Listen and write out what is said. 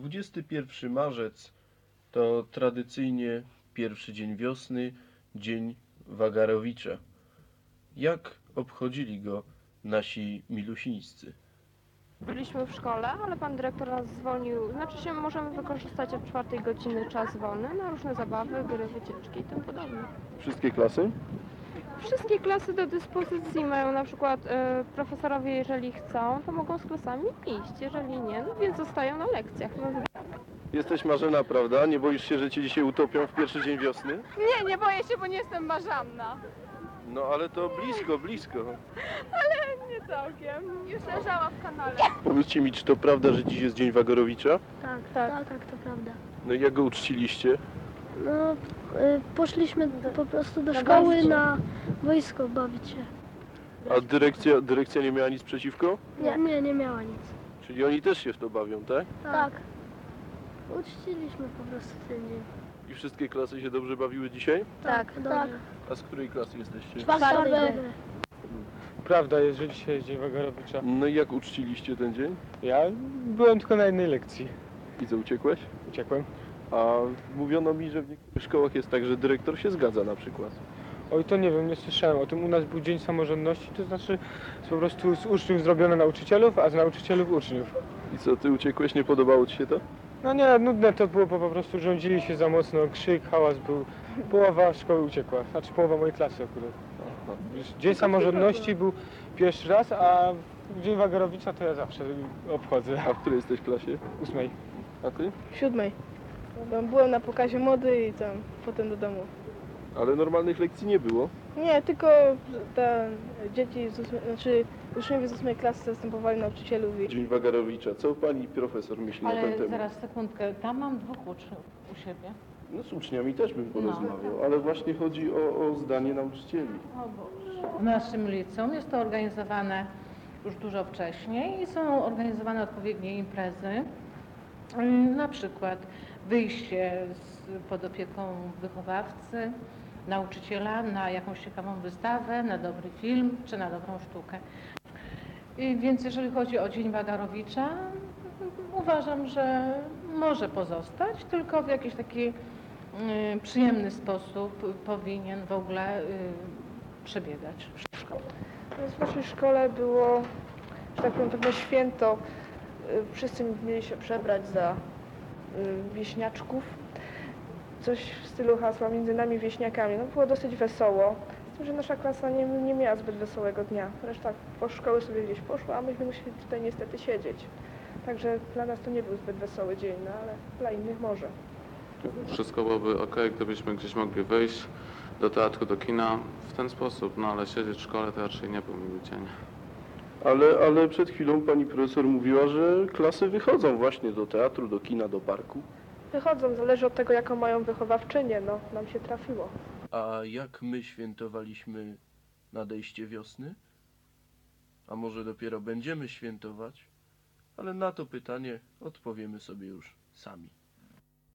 21 marzec to tradycyjnie pierwszy dzień wiosny, dzień Wagarowicza. Jak obchodzili go nasi milusińscy? Byliśmy w szkole, ale pan dyrektor nas zwolnił. Znaczy się możemy wykorzystać od 4 godziny czas wolny na różne zabawy, gry, wycieczki i tym podobne. Wszystkie klasy? Wszystkie klasy do dyspozycji mają na przykład profesorowie, jeżeli chcą, to mogą z klasami iść, jeżeli nie, no więc zostają na lekcjach. No. Jesteś Marzena, prawda? Nie boisz się, że cię dzisiaj utopią w pierwszy dzień wiosny? Nie boję się, bo nie jestem marzanna. No ale to blisko. Ale nie całkiem. Już leżała w kanale. Powiedzcie mi, czy to prawda, że dziś jest dzień Wagarowicza? Tak, to prawda. No i jak go uczciliście? No, poszliśmy po prostu do szkoły na wojsko bawić się. A dyrekcja nie miała nic przeciwko? Nie miała nic. Czyli oni też się w to bawią, tak? Tak. Uczciliśmy po prostu ten dzień. I wszystkie klasy się dobrze bawiły dzisiaj? Tak. A z której klasy jesteście? Czwarta B. Prawda jest, że dzisiaj jest dzień Wagarowicza. No i jak uczciliście ten dzień? Ja byłem tylko na jednej lekcji. I co, uciekłeś? Uciekłem. A mówiono mi, że w niektórych szkołach jest tak, że dyrektor się zgadza na przykład. Oj, to nie wiem, nie słyszałem o tym. U nas był dzień samorządności, to znaczy po prostu z uczniów zrobiono nauczycielów, a z nauczycielów uczniów. I co, ty uciekłeś? Nie podobało ci się to? No nie, nudne to było, bo po prostu rządzili się za mocno, krzyk, hałas był. Połowa szkoły uciekła, znaczy połowa mojej klasy akurat. Dzień samorządności był pierwszy raz, a dzień Wagarowicza to ja zawsze obchodzę. A w której jesteś klasie? 8. A ty? W 7. Byłem na pokazie mody i potem do domu. Ale normalnych lekcji nie było. Nie, tylko te dzieci, uczniowie z 8 klasy zastępowali nauczycielów i... Dzień Wagarowicza. Co pani profesor myśli na ten Ale temat? zaraz, sekundkę, tam mam 2 uczniów u siebie. No z uczniami też bym porozmawiał, ale właśnie chodzi o zdanie nauczycieli. O Boże. W naszym liceum jest to organizowane już dużo wcześniej i są organizowane odpowiednie imprezy. Na przykład wyjście pod opieką wychowawcy, nauczyciela na jakąś ciekawą wystawę, na dobry film czy na dobrą sztukę. Więc jeżeli chodzi o Dzień Wagarowicza, uważam, że może pozostać, tylko w jakiś taki przyjemny sposób powinien w ogóle przebiegać w szkole. W naszej szkole było, że tak powiem, pewne święto. Wszyscy mieli się przebrać za wieśniaczków. Coś w stylu hasła między nami wieśniakami. No, było dosyć wesoło. Z tym, że nasza klasa nie miała zbyt wesołego dnia. Reszta po szkoły sobie gdzieś poszła, a myśmy musieli tutaj niestety siedzieć. Także dla nas to nie był zbyt wesoły dzień, no ale dla innych może. Wszystko byłoby ok, gdybyśmy gdzieś mogli wyjść do teatru, do kina w ten sposób, no ale siedzieć w szkole to raczej nie był miły dzień. Ale przed chwilą pani profesor mówiła, że klasy wychodzą właśnie do teatru, do kina, do parku. Wychodzą, zależy od tego, jaką mają wychowawczynię, no, nam się trafiło. A jak my świętowaliśmy nadejście wiosny? A może dopiero będziemy świętować? Ale na to pytanie odpowiemy sobie już sami.